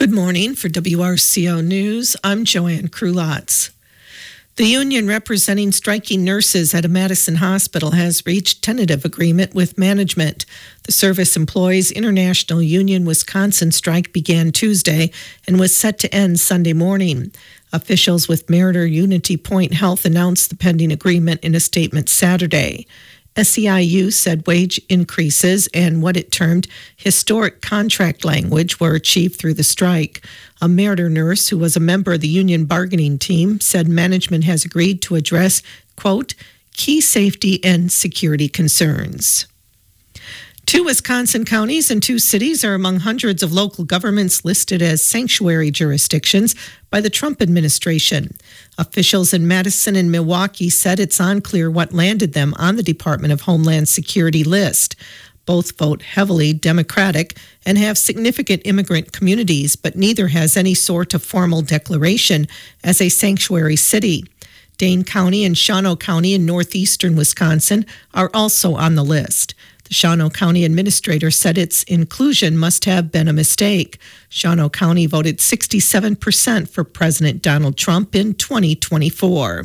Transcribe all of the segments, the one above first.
Good morning. For WRCO News, I'm Joanne Krulotz. The union representing striking nurses at a Madison hospital has reached tentative agreement with management. The Service Employees International Union Wisconsin strike began Tuesday and was set to end Sunday morning. Officials with Meriter Unity Point Health announced the pending agreement in a statement Saturday. SEIU said wage increases and what it termed historic contract language were achieved through the strike. A Meriter nurse who was a member of the union bargaining team said management has agreed to address, quote, key safety and security concerns. 2 Wisconsin counties and 2 cities are among hundreds of local governments listed as sanctuary jurisdictions by the Trump administration. Officials in Madison and Milwaukee said it's unclear what landed them on the Department of Homeland Security list. Both vote heavily Democratic and have significant immigrant communities, but neither has any sort of formal declaration as a sanctuary city. Dane County and Shawano County in northeastern Wisconsin are also on the list. The Shawano County administrator said its inclusion must have been a mistake. Shawano County voted 67% for President Donald Trump in 2024.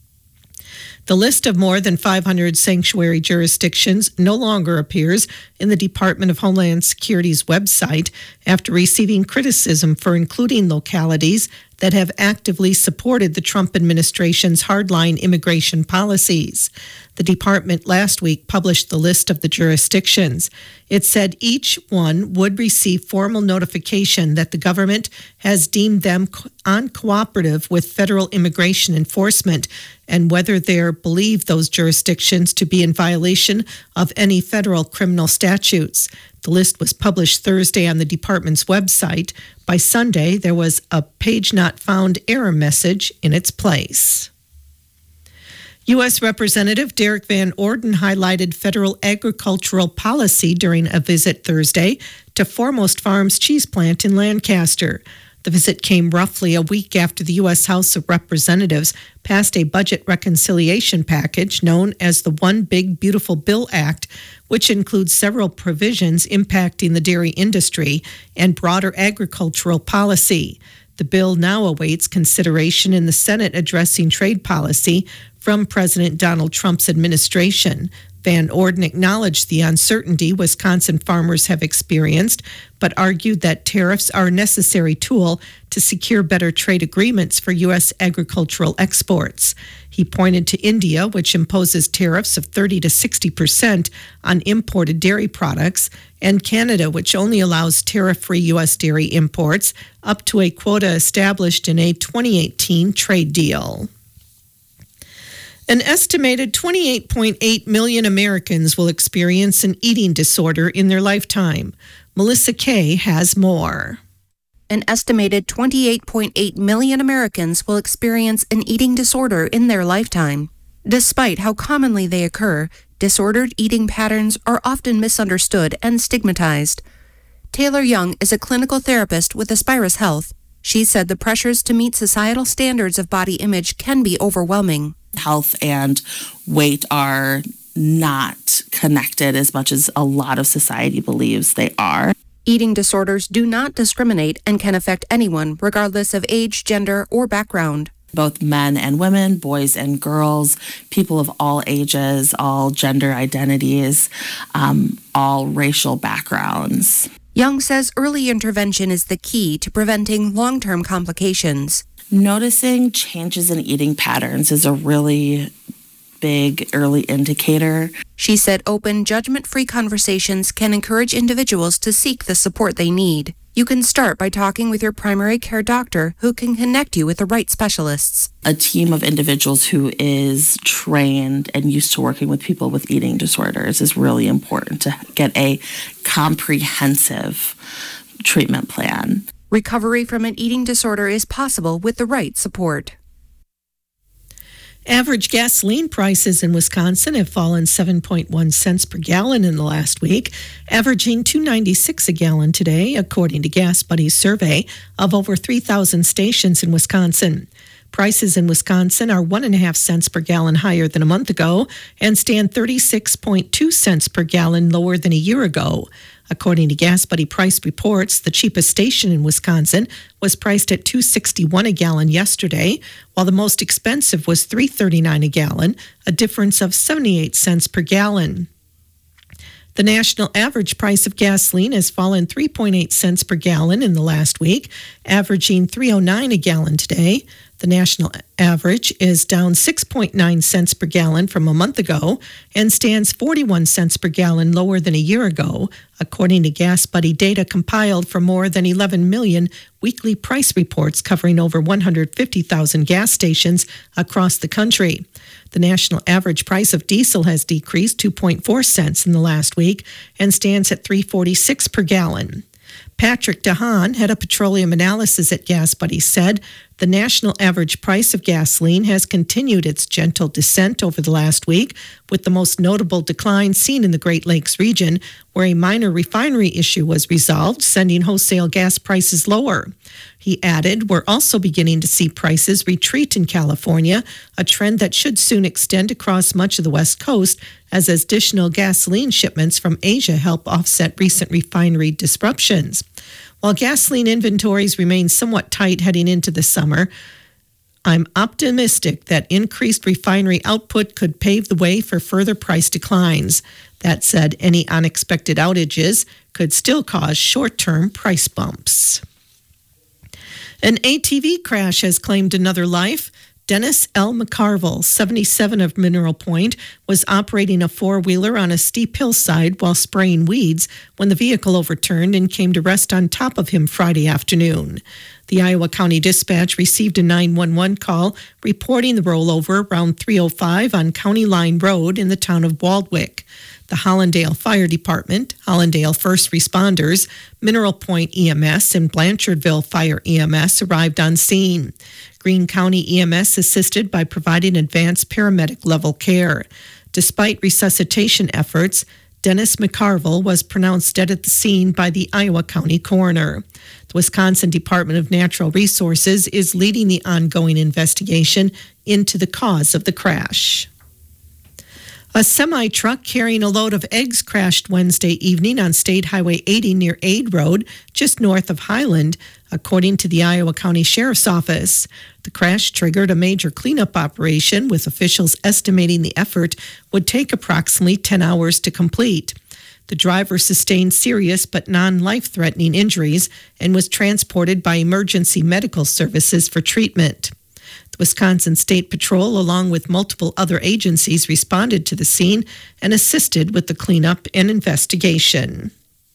The list of more than 500 sanctuary jurisdictions no longer appears in the Department of Homeland Security's website after receiving criticism for including localities that have actively supported the Trump administration's hardline immigration policies. The department last week published the list of the jurisdictions. It said each one would receive formal notification that the government has deemed them uncooperative with federal immigration enforcement and whether they believe those jurisdictions to be in violation of any federal criminal statutes. The list was published Thursday on the department's website. By Sunday, there was a page not found error message in its place. U.S. Representative Derek Van Orden highlighted federal agricultural policy during a visit Thursday to Foremost Farms cheese plant in Lancaster. The visit came roughly a week after the U.S. House of Representatives passed a budget reconciliation package known as the One Big Beautiful Bill Act, which includes several provisions impacting the dairy industry and broader agricultural policy. The bill now awaits consideration in the Senate addressing trade policy from President Donald Trump's administration. Van Orden acknowledged the uncertainty Wisconsin farmers have experienced, but argued that tariffs are a necessary tool to secure better trade agreements for U.S. agricultural exports. He pointed to India, which imposes tariffs of 30 to 60% on imported dairy products, and Canada, which only allows tariff-free U.S. dairy imports up to a quota established in a 2018 trade deal. An estimated 28.8 million Americans will experience an eating disorder in their lifetime. Melissa Kay has more. An estimated 28.8 million Americans will experience an eating disorder in their lifetime. Despite how commonly they occur, disordered eating patterns are often misunderstood and stigmatized. Taylor Young is a clinical therapist with Aspirus Health. She said the pressures to meet societal standards of body image can be overwhelming. Health and weight are not connected as much as a lot of society believes they are. Eating disorders do not discriminate and can affect anyone, regardless of age, gender, or background. Both men and women, boys and girls, people of all ages, all gender identities, all racial backgrounds. Young says early intervention is the key to preventing long-term complications. Noticing changes in eating patterns is a really big early indicator. She said open, judgment-free conversations can encourage individuals to seek the support they need. You can start by talking with your primary care doctor, who can connect you with the right specialists. A team of individuals who is trained and used to working with people with eating disorders is really important to get a comprehensive treatment plan. Recovery from an eating disorder is possible with the right support. Average gasoline prices in Wisconsin have fallen 7.1 cents per gallon in the last week, averaging $2.96 a gallon today, according to Gas Buddy's survey of over 3,000 stations in Wisconsin. Prices in Wisconsin are 1.5 cents per gallon higher than a month ago and stand 36.2 cents per gallon lower than a year ago. According to Gas Buddy price reports, the cheapest station in Wisconsin was priced at $2.61 a gallon yesterday, while the most expensive was $3.39 a gallon, a difference of 78 cents per gallon. The national average price of gasoline has fallen 3.8 cents per gallon in the last week, averaging $3.09 a gallon today. The national average is down 6.9 cents per gallon from a month ago and stands 41 cents per gallon lower than a year ago, according to Gas Buddy data compiled from more than 11 million weekly price reports covering over 150,000 gas stations across the country. The national average price of diesel has decreased 2.4 cents in the last week and stands at $3.46 per gallon. Patrick DeHaan, head of petroleum analysis at Gas Buddy, said the national average price of gasoline has continued its gentle descent over the last week, with the most notable decline seen in the Great Lakes region, where a minor refinery issue was resolved, sending wholesale gas prices lower. He added, "We're also beginning to see prices retreat in California, a trend that should soon extend across much of the West Coast as additional gasoline shipments from Asia help offset recent refinery disruptions." While gasoline inventories remain somewhat tight heading into the summer, I'm optimistic that increased refinery output could pave the way for further price declines. That said, any unexpected outages could still cause short-term price bumps. An ATV crash has claimed another life. Dennis L. McCarville, 77 of Mineral Point, was operating a four-wheeler on a steep hillside while spraying weeds when the vehicle overturned and came to rest on top of him Friday afternoon. The Iowa County Dispatch received a 911 call reporting the rollover around 3:05 on County Line Road in the town of Waldwick. The Hollandale Fire Department, Hollandale First Responders, Mineral Point EMS, and Blanchardville Fire EMS arrived on scene. Greene County EMS assisted by providing advanced paramedic level care. Despite resuscitation efforts, Dennis McCarville was pronounced dead at the scene by the Iowa County coroner. The Wisconsin Department of Natural Resources is leading the ongoing investigation into the cause of the crash. A semi-truck carrying a load of eggs crashed Wednesday evening on State Highway 80 near Aid Road, just north of Highland, according to the Iowa County Sheriff's Office. The crash triggered a major cleanup operation, with officials estimating the effort would take approximately 10 hours to complete. The driver sustained serious but non-life-threatening injuries and was transported by emergency medical services for treatment. Wisconsin State Patrol, along with multiple other agencies, responded to the scene and assisted with the cleanup and investigation.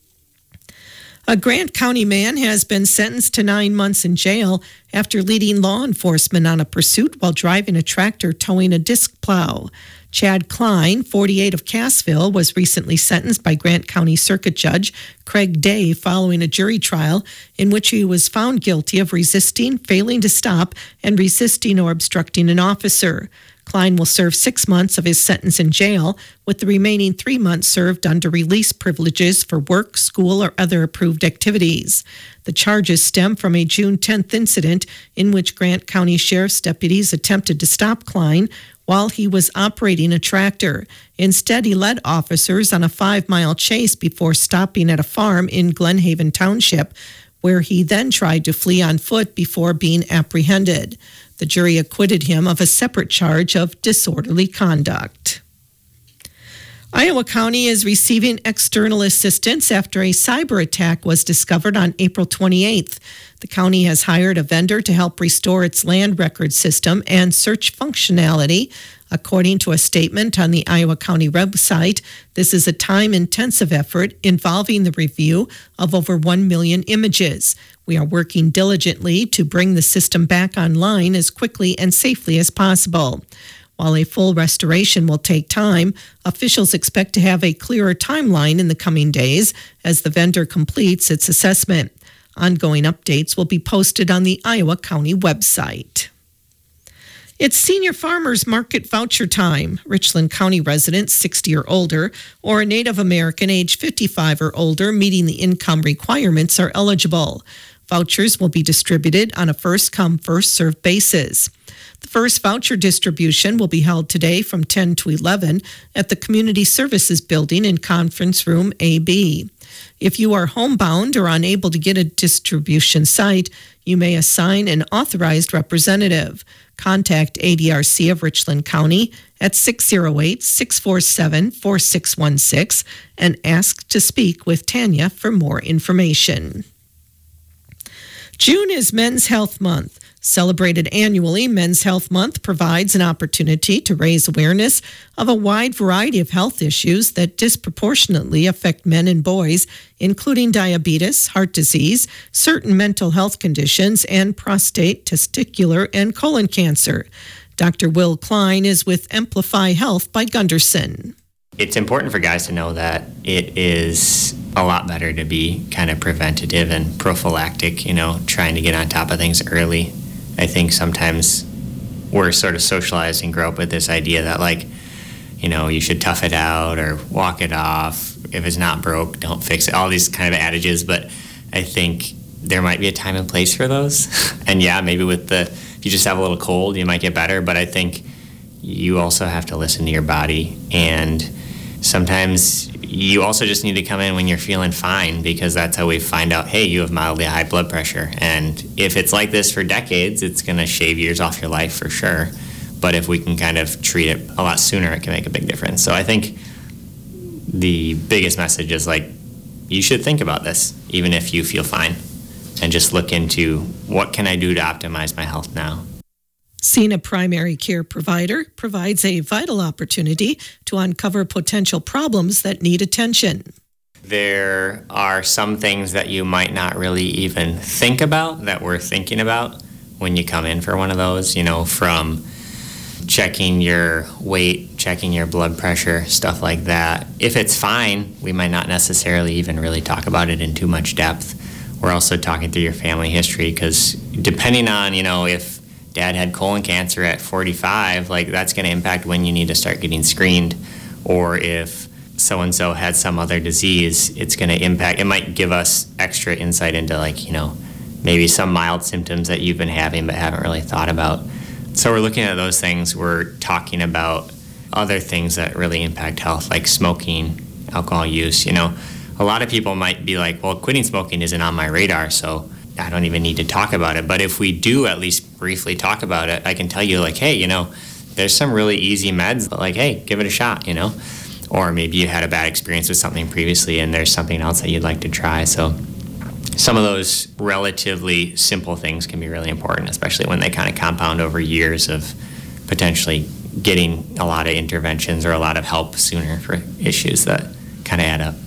A Grant County man has been sentenced to 9 months in jail after leading law enforcement on a pursuit while driving a tractor towing a disc plow. Chad Klein, 48 of Cassville, was recently sentenced by Grant County Circuit Judge Craig Day following a jury trial in which he was found guilty of resisting, failing to stop, and resisting or obstructing an officer. Klein will serve 6 months of his sentence in jail, with the remaining 3 months served under release privileges for work, school, or other approved activities. The charges stem from a June 10th incident in which Grant County Sheriff's deputies attempted to stop Klein while he was operating a tractor. Instead, he led officers on a 5-mile chase before stopping at a farm in Glenhaven Township, where he then tried to flee on foot before being apprehended. The jury acquitted him of a separate charge of disorderly conduct. Iowa County is receiving external assistance after a cyber attack was discovered on April 28th. The county has hired a vendor to help restore its land record system and search functionality. According to a statement on the Iowa County website, this is a time-intensive effort involving the review of over 1 million images. We are working diligently to bring the system back online as quickly and safely as possible. While a full restoration will take time, officials expect to have a clearer timeline in the coming days as the vendor completes its assessment. Ongoing updates will be posted on the Iowa County website. It's Senior Farmers Market voucher time. Richland County residents 60 or older or a Native American age 55 or older meeting the income requirements are eligible. Vouchers will be distributed on a first-come, first-served basis. The first voucher distribution will be held today from 10 to 11 at the Community Services Building in Conference Room AB. If you are homebound or unable to get a distribution site, you may assign an authorized representative. Contact ADRC of Richland County at 608-647-4616 and ask to speak with Tanya for more information. June is Men's Health Month. Celebrated annually, Men's Health Month provides an opportunity to raise awareness of a wide variety of health issues that disproportionately affect men and boys, including diabetes, heart disease, certain mental health conditions, and prostate, testicular, and colon cancer. Dr. Will Klein is with Amplify Health by Gunderson. It's important for guys to know that it is a lot better to be kind of preventative and prophylactic, trying to get on top of things early. I think sometimes we're sort of socialized and grow up with this idea that you should tough it out or walk it off. If it's not broke, don't fix it. All these kind of adages, but I think there might be a time and place for those. And yeah, maybe if you just have a little cold, you might get better, but I think you also have to listen to your body, and sometimes you also just need to come in when you're feeling fine, because that's how we find out, hey, you have mildly high blood pressure. And if it's like this for decades, it's going to shave years off your life for sure. But if we can kind of treat it a lot sooner, it can make a big difference. So I think the biggest message is you should think about this, even if you feel fine, and just look into what can I do to optimize my health now. Cena Primary Care Provider provides a vital opportunity to uncover potential problems that need attention. There are some things that you might not really even think about that we're thinking about when you come in for one of those, from checking your weight, checking your blood pressure, stuff like that. If it's fine, we might not necessarily even really talk about it in too much depth. We're also talking through your family history, because depending on, if Dad had colon cancer at 45, that's going to impact when you need to start getting screened. Or if so-and-so had some other disease, it's going to impact, it might give us extra insight into maybe some mild symptoms that you've been having but haven't really thought about. So we're looking at those things. We're talking about other things that really impact health, like smoking, alcohol use. A lot of people might be like, well, quitting smoking isn't on my radar, so I don't even need to talk about it. But if we do at least briefly talk about it, I can tell you hey, there's some really easy meds, but hey, give it a shot, Or maybe you had a bad experience with something previously and there's something else that you'd like to try. So some of those relatively simple things can be really important, especially when they kind of compound over years of potentially getting a lot of interventions or a lot of help sooner for issues that kind of add up.